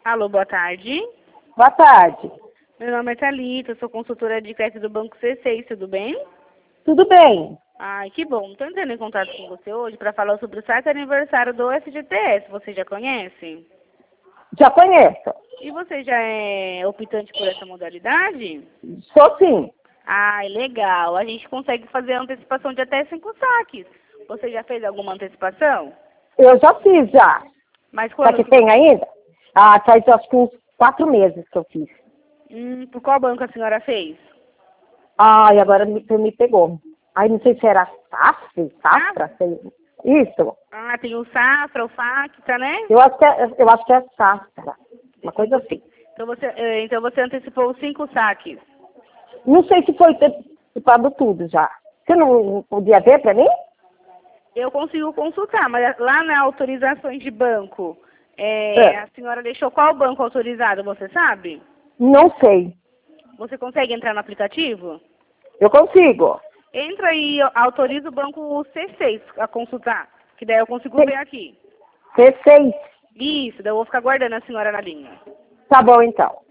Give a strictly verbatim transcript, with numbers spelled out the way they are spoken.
Alô, boa tarde. Boa tarde. Meu nome é Thalita, sou consultora de crédito do Banco C seis, tudo bem? Tudo bem? Ai, que bom. Estou entrando em contato com você hoje para falar sobre o saque aniversário do F G T S. Você já conhece? Já conheço. E você já é optante por essa modalidade? Sou sim. Ai, legal. A gente consegue fazer a antecipação de até cinco saques. Você já fez alguma antecipação? Eu já fiz já. Mas Será quando que que... tem ainda? Ah, faz acho que uns quatro meses que eu fiz. Hum, por qual banco a senhora fez? Ai, agora me, me pegou. Ai, não sei se era Safra, Safra, sei. Isso. Ah, tem o Safra, o Facta, né? Eu acho que é, eu acho que é Safra. Uma coisa assim. Então você, eh, então você antecipou os cinco saques. Não sei se foi antecipado tudo já. Você não podia ver pra mim? Eu consigo consultar, mas lá na autorizações de banco, eh, É. a senhora deixou qual banco autorizado, você sabe? Não sei. Você consegue entrar no aplicativo? Eu consigo. Entra e autoriza o banco C seis a consultar, que daí eu consigo C- ver aqui. C seis. Isso, daí eu vou ficar guardando a senhora na linha. Tá bom então.